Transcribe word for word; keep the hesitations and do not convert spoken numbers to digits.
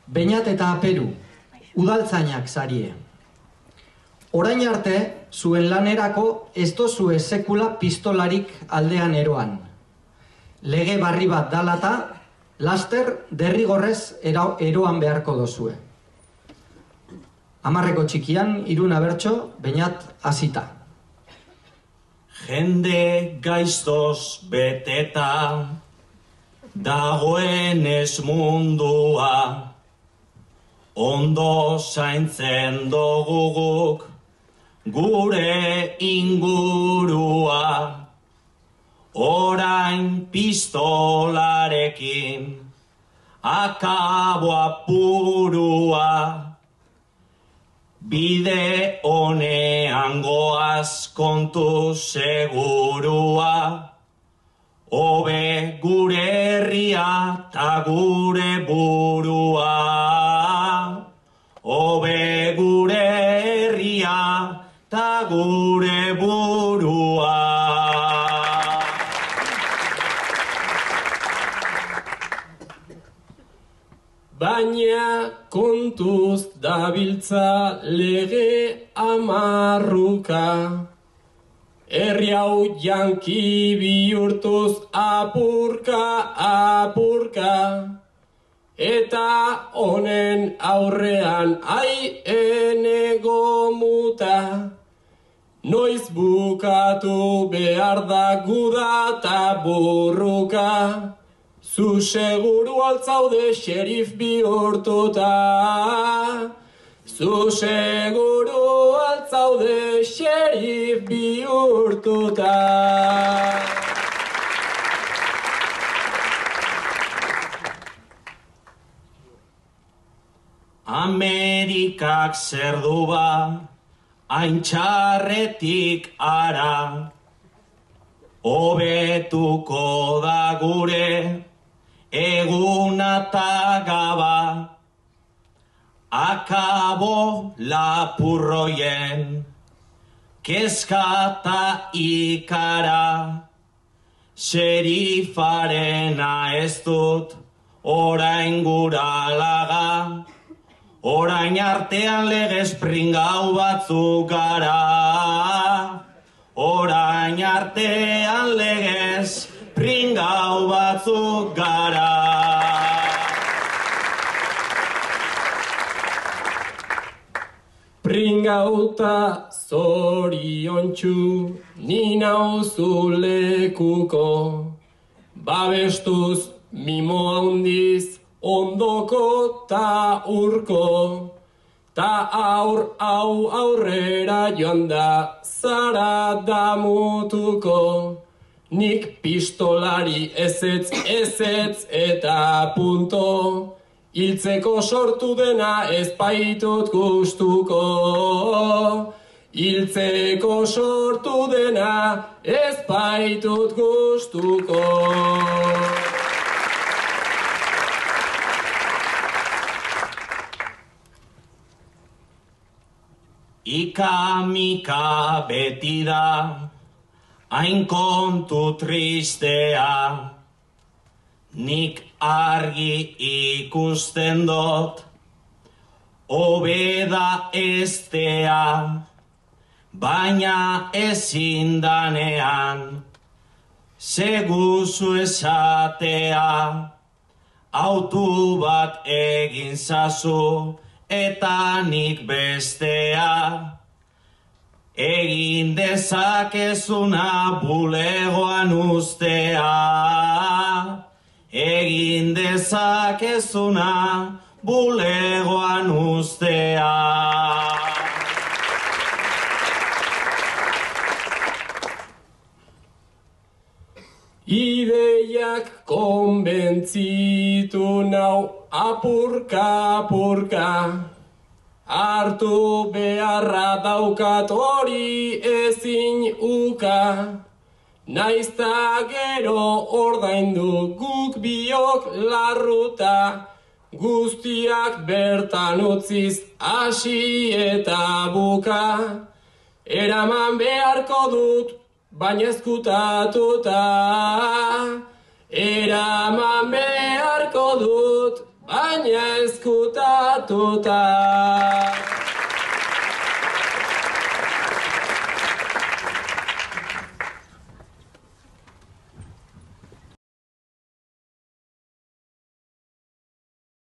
Beñat eta Peru, udaltzainak zarie. Orain arte, zuen lanerako ez dozue sekula pistolarik aldean eroan. Lege barri bat dalata, laster derrigorrez eroan beharko dozue. Hamarreko txikian, iruna bertso, Beñat hasita. Jende gaiztoz beteta, dagoenez mundua, ondo zaintzen doguguk gure ingurua, orain pistolarekin akabo apurua, bide honean goaz kontu segurua, hobe gure herria ta gure burua, hobe gure herria ta gure burua. Baina kontuz dabiltza lege amarruka, herri hau janki bihurtuz apurka, apurka, eta honen aurrean ai enego muta, noiz bukatu behar da guda ta burruka, zu seguru altzaude xerif bihurtuta, zu seguru altzaude xerif bihurtuta. Amerikak zer du ba, hain txarretik ara, hobetuko da gure eguna ta gaba, akabo lapurroien kezkata ikara, xerifarena ez dut orain gura laga, orain artean legez pringau batzuk gara, orain artean legez pringau batzuk gara. Pringauta zoriontsu ni nauzu lekuko, babestuz mimo handiz ondoko ta urko, ta aur hau aurrera joan da zara damutuko, nik pistolari ezetz ezetz eta punto, hiltzeko sortu dena ez baitut gustuko, hiltzeko sortu dena ez baitut gustuko. Ika-mika beti da, hain kontu tristea, nik argi ikusten dut, hobeda estea, baina ezin danean, seguzu esatea, autu bat egin zazu, eta nik bestea, egin dezakezuna bulegoan ustea, egin dezakezuna bulegoan ustea. Ideiak konbentzitu nau apurka, apurka, hartu beharra daukat hori ezin uka, naizta gero ordaindu guk biok larruta, guztiak bertan utziz hasi eta buka, eraman beharko dut baina ezkutatuta, eraman beharko dut baina ezkutatuta.